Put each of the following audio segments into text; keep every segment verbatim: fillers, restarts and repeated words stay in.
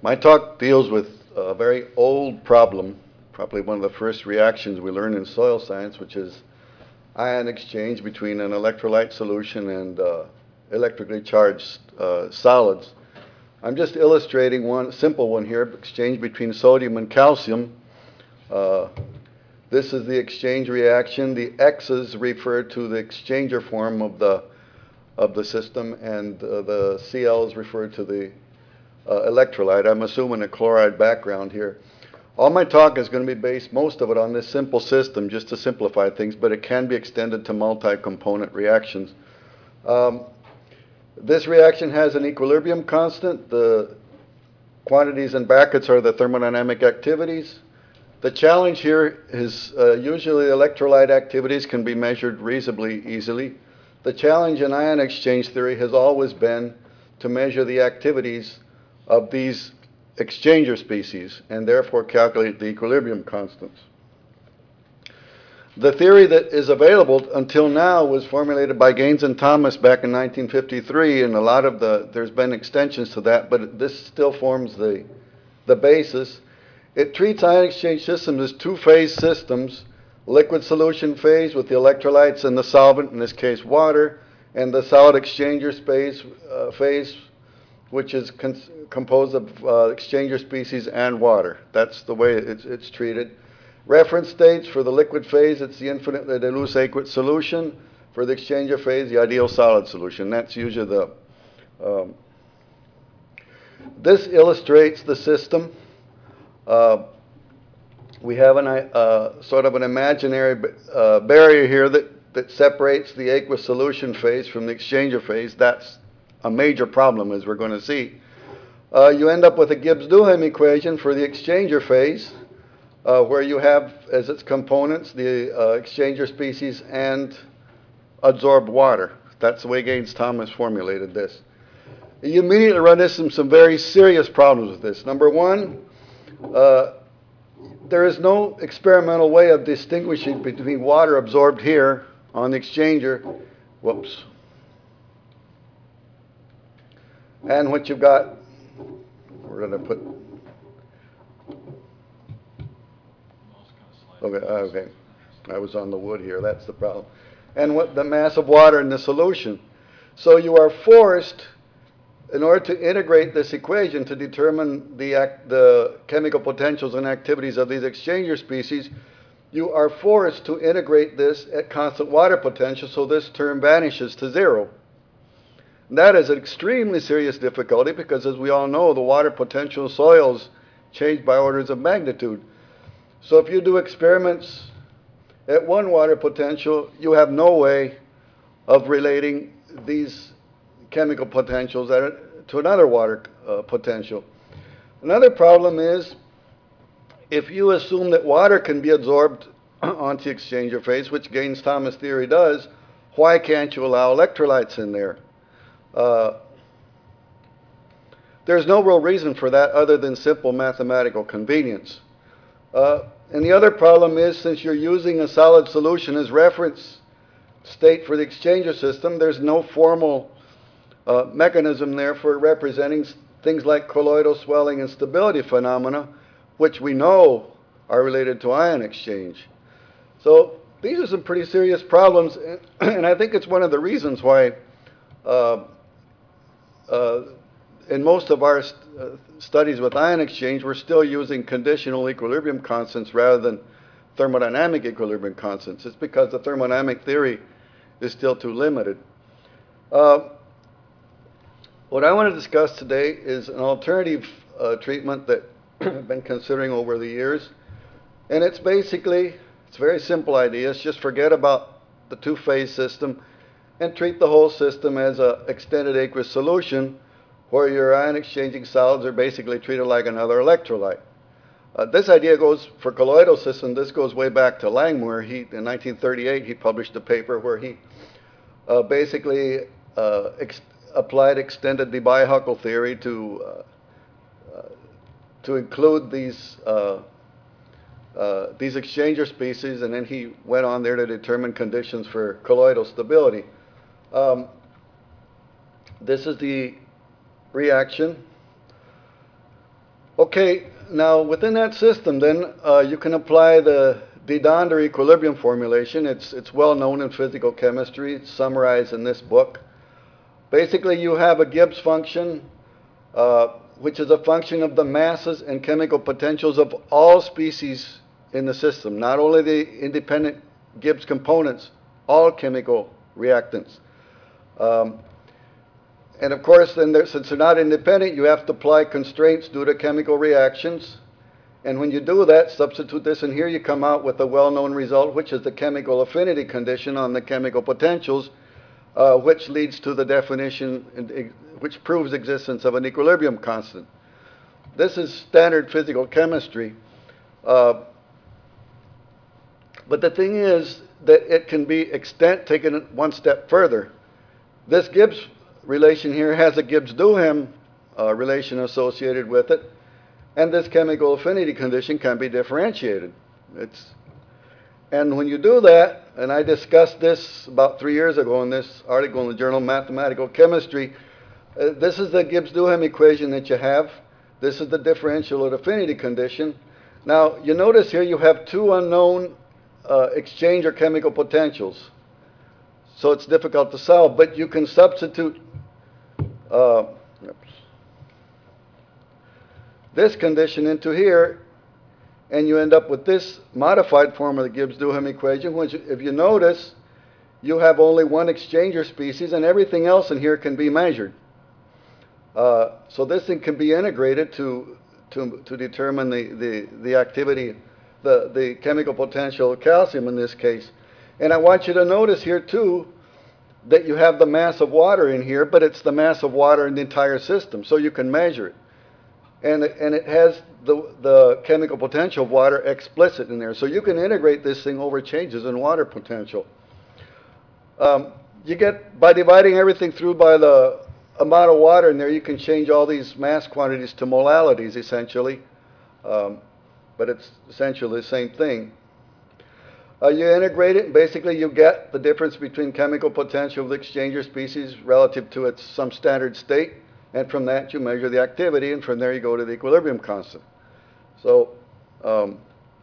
My talk deals with a very old problem, probably one of the first reactions we learned in soil science, which is ion exchange between an electrolyte solution and uh, electrically charged uh, solids. I'm just illustrating one simple one here, exchange between sodium and calcium. Uh, this is the exchange reaction. The X's refer to the exchanger form of the of the system, and uh, the C L's refer to the uh, electrolyte. I'm assuming a chloride background here. All my talk is going to be based, most of it, on this simple system, just to simplify things, but it can be extended to multi-component reactions. Um, this reaction has an equilibrium constant. The quantities in brackets are the thermodynamic activities. The challenge here is uh, usually electrolyte activities can be measured reasonably easily. The challenge in ion exchange theory has always been to measure the activities of these exchanger species and therefore calculate the equilibrium constants. The theory that is available until now was formulated by Gaines and Thomas back in nineteen fifty-three, and a lot of the, there's been extensions to that, but this still forms the, the basis. It treats ion exchange systems as two-phase systems: liquid solution phase with the electrolytes and the solvent, in this case water, and the solid exchanger space, uh, phase, which is composed of uh, exchanger species and water. That's the way it's, it's treated. Reference states: for the liquid phase, it's the infinitely dilute aqueous solution. For the exchanger phase, the ideal solid solution. That's usually the... Um, this illustrates the system. Uh, we have an, uh, sort of an imaginary uh, barrier here that, that separates the aqueous solution phase from the exchanger phase. That's a major problem, as we're going to see. Uh, you end up with a Gibbs-Duhem equation for the exchanger phase, uh, where you have as its components the uh, exchanger species and adsorbed water. That's the way Gaines-Thomas formulated this. You immediately run into some, some very serious problems with this. Number one, uh, there is no experimental way of distinguishing between water absorbed here on the exchanger, whoops, and what you've got, where did I put, okay, okay, I was on the wood here, that's the problem, and what the mass of water in the solution. So you are forced, in order to integrate this equation to determine the, act, the chemical potentials and activities of these exchanger species, you are forced to integrate this at constant water potential, so this term vanishes to zero. And that is an extremely serious difficulty because, as we all know, the water potential of soils change by orders of magnitude. So if you do experiments at one water potential, you have no way of relating these chemical potentials to another water uh, potential. Another problem is if you assume that water can be absorbed onto the exchanger phase, which Gaines-Thomas theory does, why can't you allow electrolytes in there? Uh, there's no real reason for that other than simple mathematical convenience. Uh, and the other problem is, since you're using a solid solution as reference state for the exchanger system, there's no formal Uh, mechanism there for representing things like colloidal swelling and stability phenomena, which we know are related to ion exchange. So these are some pretty serious problems, and I think it's one of the reasons why uh, uh, in most of our st uh, studies with ion exchange, we're still using conditional equilibrium constants rather than thermodynamic equilibrium constants. It's because the thermodynamic theory is still too limited. Uh, What I want to discuss today is an alternative uh, treatment that I've been considering over the years. And it's basically, it's a very simple idea. It's just forget about the two-phase system and treat the whole system as an extended aqueous solution where your ion exchanging solids are basically treated like another electrolyte. Uh, this idea goes, for colloidal system, this goes way back to Langmuir. He, in nineteen thirty-eight, he published a paper where he uh, basically uh, ex applied extended Debye-Huckel theory to uh, uh, to include these uh, uh, these exchanger species, and then he went on there to determine conditions for colloidal stability. Um, this is the reaction. Okay, now within that system, then uh, you can apply the de Donder equilibrium formulation. It's, it's well known in physical chemistry. It's summarized in this book. Basically, you have a Gibbs function, uh, which is a function of the masses and chemical potentials of all species in the system, not only the independent Gibbs components, all chemical reactants. Um, And of course, then there, since they're not independent, you have to apply constraints due to chemical reactions. And when you do that, substitute this in here, you come out with a well-known result, which is the chemical affinity condition on the chemical potentials, uh, which leads to the definition, which proves existence of an equilibrium constant. This is standard physical chemistry. Uh, but the thing is that it can be extent taken one step further. This Gibbs relation here has a Gibbs-Duhem uh, relation associated with it, and this chemical affinity condition can be differentiated. It's, and when you do that, and I discussed this about three years ago in this article in the Journal of Mathematical Chemistry, uh, this is the Gibbs-Duhem equation that you have. This is the differential of affinity condition. Now, you notice here you have two unknown uh, exchange or chemical potentials. So it's difficult to solve, but you can substitute uh, this condition into here, and you end up with this modified form of the Gibbs-Duhem equation, which, if you notice, you have only one exchanger species, and everything else in here can be measured. Uh, so this thing can be integrated to, to, to determine the, the, the activity, the, the chemical potential of calcium in this case. And I want you to notice here, too, that you have the mass of water in here, but it's the mass of water in the entire system, so you can measure it. And, and it has the, the chemical potential of water explicit in there, so you can integrate this thing over changes in water potential. Um, you get, by dividing everything through by the amount of water in there, you can change all these mass quantities to molalities, essentially. Um, but it's essentially the same thing. Uh, you integrate it, and basically you get the difference between chemical potential of the exchanger species relative to its some standard state, and from that you measure the activity, and from there you go to the equilibrium constant. So um,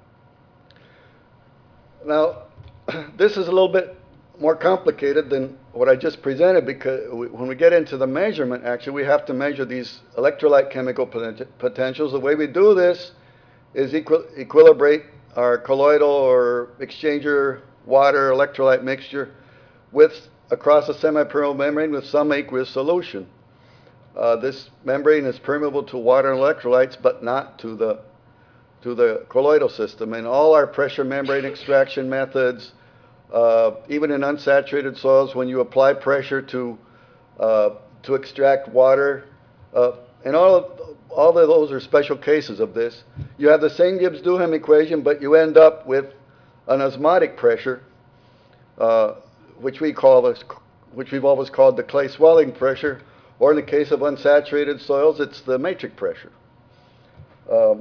now this is a little bit more complicated than what I just presented, because we, when we get into the measurement, actually we have to measure these electrolyte chemical poten potentials. The way we do this is equi equilibrate our colloidal or exchanger water electrolyte mixture with across a semipermeable membrane with some aqueous solution. Uh, this membrane is permeable to water and electrolytes, but not to the to the colloidal system. And all our pressure membrane extraction methods, uh, even in unsaturated soils, when you apply pressure to uh, to extract water, uh, and all of all of those are special cases of this. You have the same Gibbs-Duhem equation, but you end up with an osmotic pressure, uh, which we call this, which we've always called the clay swelling pressure, or in the case of unsaturated soils, it's the matrix pressure. Um,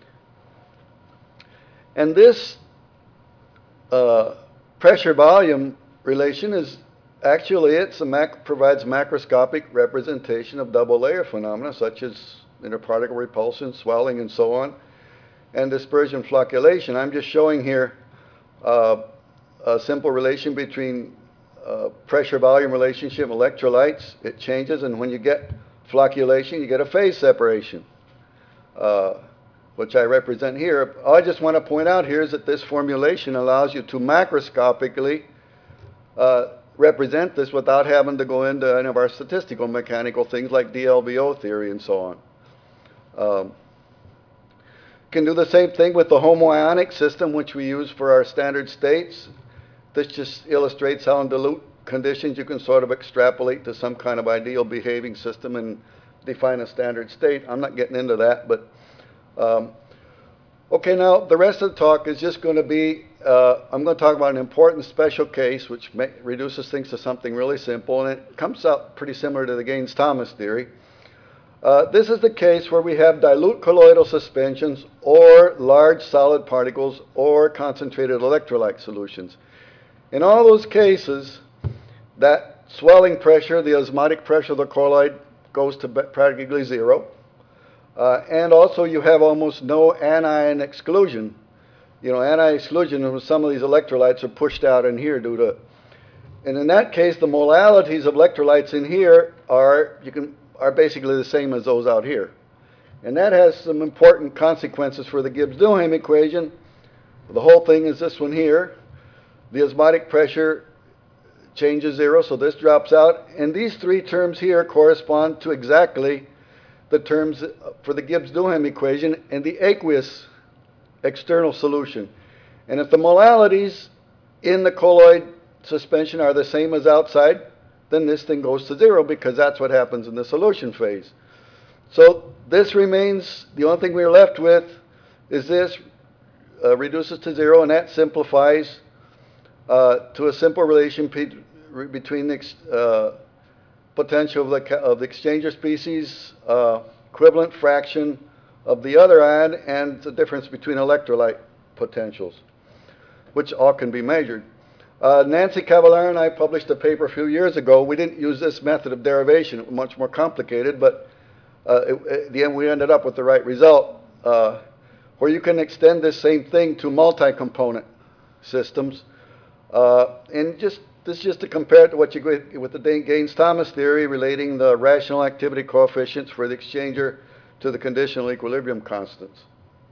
and this uh, pressure-volume relation is actually it's a mac provides macroscopic representation of double layer phenomena such as interparticle repulsion, swelling, and so on, and dispersion flocculation. I'm just showing here uh, a simple relation between uh, pressure-volume relationship and electrolytes. It changes, and when you get flocculation, you get a phase separation, uh, which I represent here. All I just want to point out here is that this formulation allows you to macroscopically uh, represent this without having to go into any of our statistical mechanical things like D L V O theory and so on. Um, can do the same thing with the homoionic system, which we use for our standard states. This just illustrates how in dilute conditions you can sort of extrapolate to some kind of ideal behaving system and define a standard state. I'm not getting into that, but um, okay, now the rest of the talk is just going to be, uh, I'm going to talk about an important special case which may, reduces things to something really simple, and it comes out pretty similar to the Gaines-Thomas theory. Uh, this is the case where we have dilute colloidal suspensions or large solid particles or concentrated electrolyte solutions. In all those cases, that swelling pressure, the osmotic pressure of the colloid, goes to practically zero. Uh, and also you have almost no anion exclusion. You know, anion exclusion when some of these electrolytes are pushed out in here due to, and in that case, the molalities of electrolytes in here are, you can, are basically the same as those out here. And that has some important consequences for the Gibbs-Duhem equation. The whole thing is this one here. The osmotic pressure changes zero, so this drops out. And these three terms here correspond to exactly the terms for the Gibbs-Duhem equation and the aqueous external solution. And if the molalities in the colloid suspension are the same as outside, then this thing goes to zero because that's what happens in the solution phase. So this remains, the only thing we're left with is this uh, reduces to zero, and that simplifies uh, to a simple relation between the uh, potential of the, of the exchanger species, uh, equivalent fraction of the other ion, and the difference between electrolyte potentials, which all can be measured. Uh, Nancy Cavallaro and I published a paper a few years ago. We didn't use this method of derivation. It was much more complicated, but uh, it, at the end we ended up with the right result, uh, where you can extend this same thing to multi-component systems. Uh, and just this is just to compare it to what you get with the Gaines-Thomas theory relating the rational activity coefficients for the exchanger to the conditional equilibrium constants.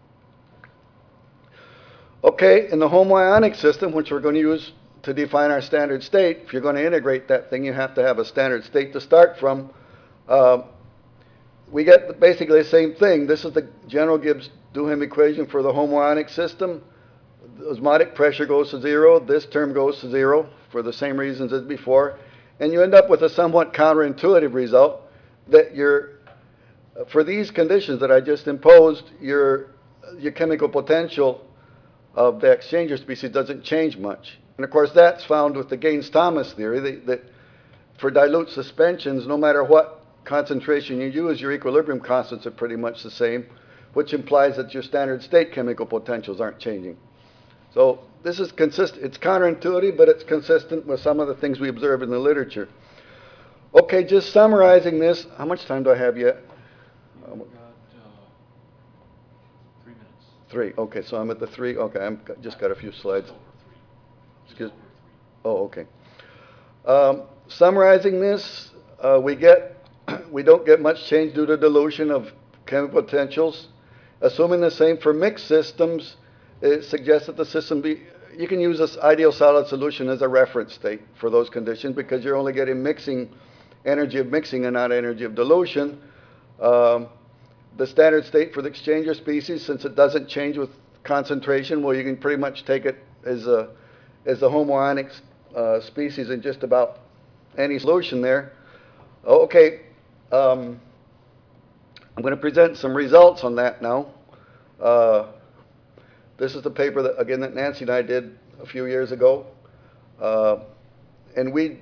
Okay, in the homoionic system, which we're going to use to define our standard state, if you're going to integrate that thing, you have to have a standard state to start from. Uh, we get basically the same thing. This is the general Gibbs-Duhem equation for the homoionic system. The osmotic pressure goes to zero. This term goes to zero for the same reasons as before. And you end up with a somewhat counterintuitive result that you're, for these conditions that I just imposed, your, your chemical potential of the exchanger species doesn't change much. And of course, that's found with the Gaines-Thomas theory that, that for dilute suspensions, no matter what concentration you use, your equilibrium constants are pretty much the same, which implies that your standard state chemical potentials aren't changing. So this is consistent. It's counterintuitive, but it's consistent with some of the things we observe in the literature. Okay, just summarizing this. How much time do I have yet? You've got uh, three minutes. Three. Okay, so I'm at the three. Okay, I'm just got a few slides. Just over three. Just Excuse. over three. Oh, okay. Um, summarizing this, uh, we get we don't get much change due to dilution of chemical potentials. Assuming the same for mixed systems, it suggests that the system be, you can use this ideal solid solution as a reference state for those conditions because you're only getting mixing, energy of mixing and not energy of dilution. Um, the standard state for the exchanger species, since it doesn't change with concentration, well, you can pretty much take it as a, as a homoionic uh, species in just about any solution there. Okay, um, I'm going to present some results on that now. Uh, This is the paper that, again, that Nancy and I did a few years ago. Uh, and we,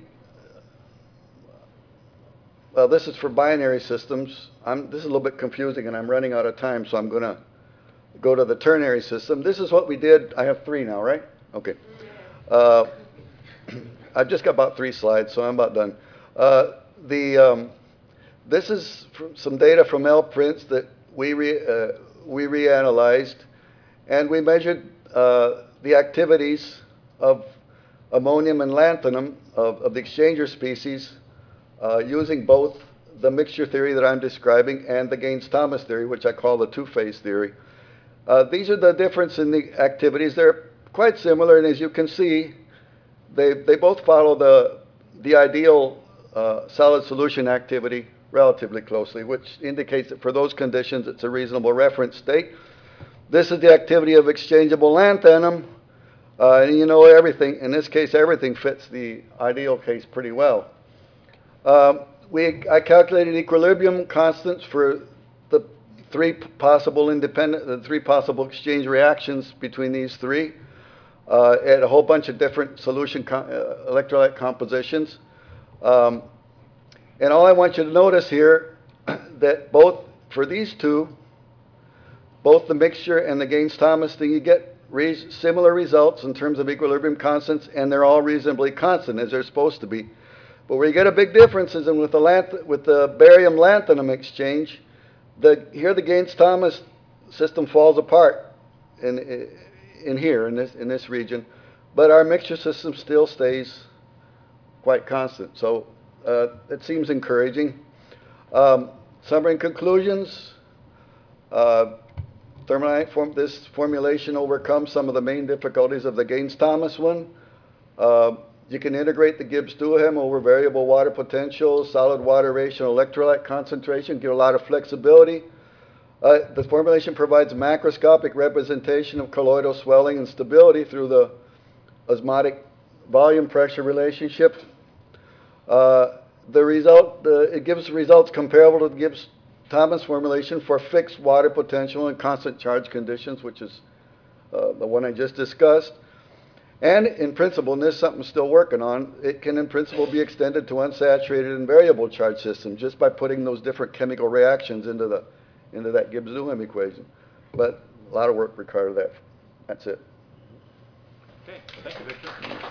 well, this is for binary systems. I'm, this is a little bit confusing, and I'm running out of time, so I'm going to go to the ternary system. This is what we did. I have three now, right? Okay. Uh, I've just got about three slides, so I'm about done. Uh, the, um, this is from some data from L Prince that we, re, uh, we reanalyzed. And we measured uh, the activities of ammonium and lanthanum of, of the exchanger species uh, using both the mixture theory that I'm describing and the Gaines-Thomas theory, which I call the two-phase theory. Uh, these are the difference in the activities. They're quite similar, and as you can see, they, they both follow the, the ideal uh, solid solution activity relatively closely, which indicates that for those conditions, it's a reasonable reference state. This is the activity of exchangeable lanthanum, uh, and you know everything. In this case, everything fits the ideal case pretty well. Um, we, I calculated equilibrium constants for the three possible independent, the three possible exchange reactions between these three uh, at a whole bunch of different solution com uh, electrolyte compositions. Um, and all I want you to notice here that both for these two, both the mixture and the Gaines-Thomas thing, you get re similar results in terms of equilibrium constants, and they're all reasonably constant, as they're supposed to be. But where you get a big difference is in with the, with the barium-lanthanum exchange, the, here the Gaines-Thomas system falls apart in, in here, in this, in this region, but our mixture system still stays quite constant. So uh, it seems encouraging. Um, summary and conclusions. Uh, thermodynamic form, this formulation overcomes some of the main difficulties of the Gaines-Thomas one. Uh, you can integrate the Gibbs-Duhem over variable water potential, solid water ratio, electrolyte concentration, give a lot of flexibility. Uh, the formulation provides macroscopic representation of colloidal swelling and stability through the osmotic volume pressure relationship. Uh, the result, uh, it gives results comparable to the Gibbs-Thomas formulation for fixed water potential and constant charge conditions, which is uh, the one I just discussed. And in principle, and this is something I'm still working on, it can in principle be extended to unsaturated and variable charge systems just by putting those different chemical reactions into the into that Gibbs-Duhem equation. But a lot of work required of that. That's it. Okay, well, thank you, Victor.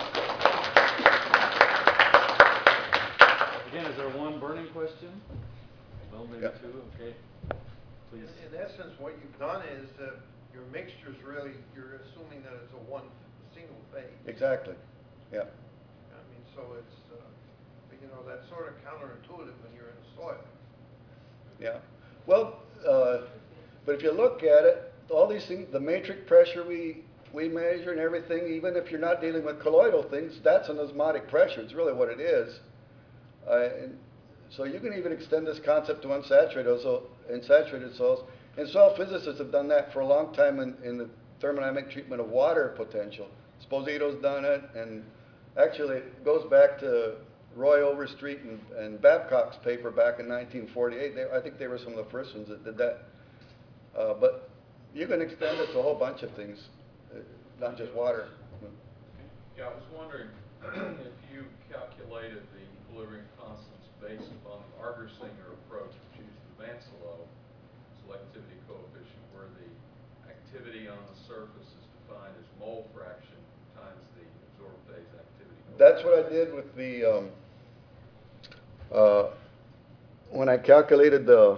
Again, is there one burning question? Well, maybe Yeah. two, okay. Please. In essence, what you've done is uh, your mixture's really, you're assuming that it's a one, a single phase. Exactly. Yeah. I mean, so it's, uh, you know, that's sort of counterintuitive when you're in the soil. Yeah. Well, uh, but if you look at it, all these things, the matrix pressure we we measure and everything, even if you're not dealing with colloidal things, that's an osmotic pressure. It's really what it is. Uh, and so you can even extend this concept to unsaturated, so unsaturated soils. And soil physicists have done that for a long time in, in the thermodynamic treatment of water potential. Esposito's done it, and actually it goes back to Roy Overstreet and, and Babcock's paper back in nineteen forty-eight. They, I think they were some of the first ones that did that. Uh, but you can extend it to a whole bunch of things, uh, not just water. Yeah, I was wondering if you calculated the equilibrium constants based upon the Argersinger approach, which used the Vansilo selectivity coefficient, where the activity on the surface is defined as mole fraction times the absorbed phase activity coefficient. That's what I did with the, um, uh, when I calculated the,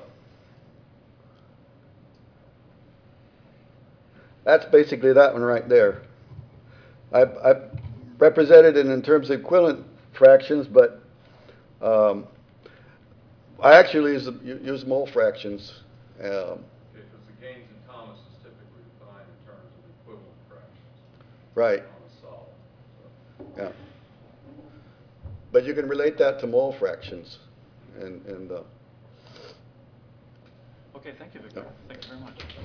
that's basically that one right there. I, I represented it in terms of equivalent fractions, but um, I actually use, use mole fractions. Um, Because the Gaines and Thomas is typically defined in terms of equivalent fractions. right, On a solid. So. yeah. But you can relate that to mole fractions. And, and uh, Okay, thank you, Victor. Yeah. Thank you very much.